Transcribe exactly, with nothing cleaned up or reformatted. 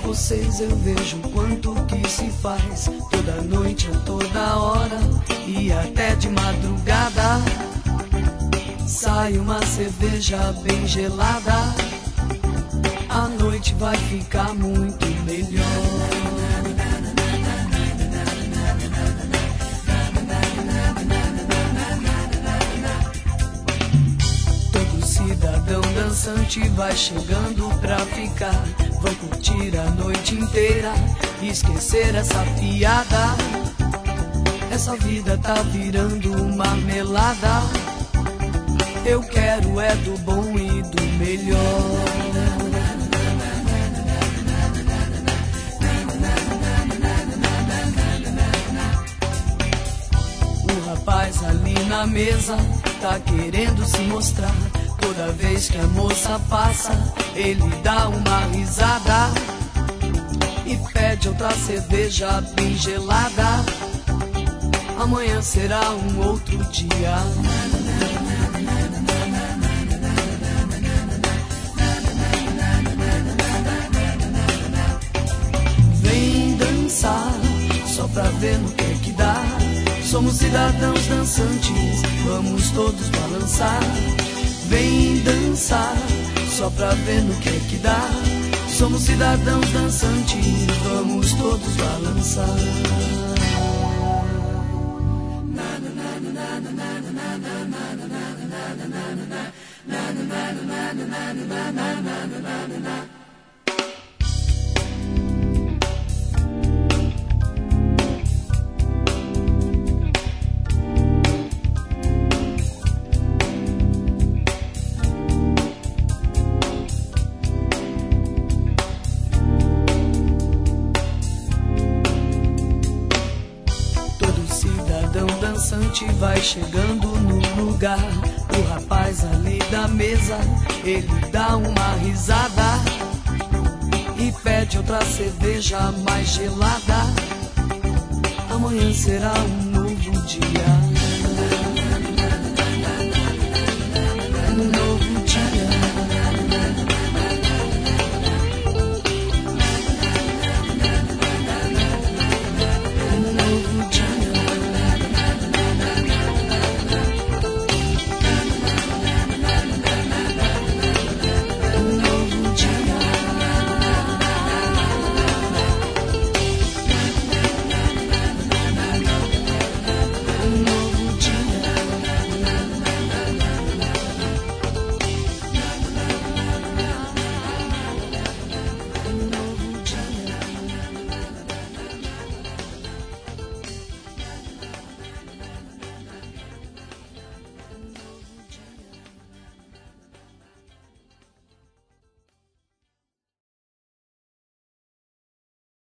vocês eu vejo quanto que se faz, toda noite ou toda hora e até de madrugada. Sai uma cerveja bem gelada, a noite vai ficar muito melhor. Todo cidadão dançante vai chegando pra ficar. Vão curtir a noite inteira e esquecer essa piada. Essa vida tá virando marmelada. Eu quero é do bom e do melhor. O rapaz ali na mesa tá querendo se mostrar. Toda vez que a moça passa, ele dá uma risada e pede outra cerveja bem gelada. Amanhã será um outro dia. Vem dançar, só pra ver no que é que dá. Somos cidadãos dançantes, vamos todos balançar. Vem dançar, só pra ver no que é que dá. Somos cidadãos dançantes, vamos todos balançar. Dançante vai chegando no lugar. O rapaz ali da mesa, ele dá uma risada e pede outra cerveja mais gelada. Amanhã será um novo dia.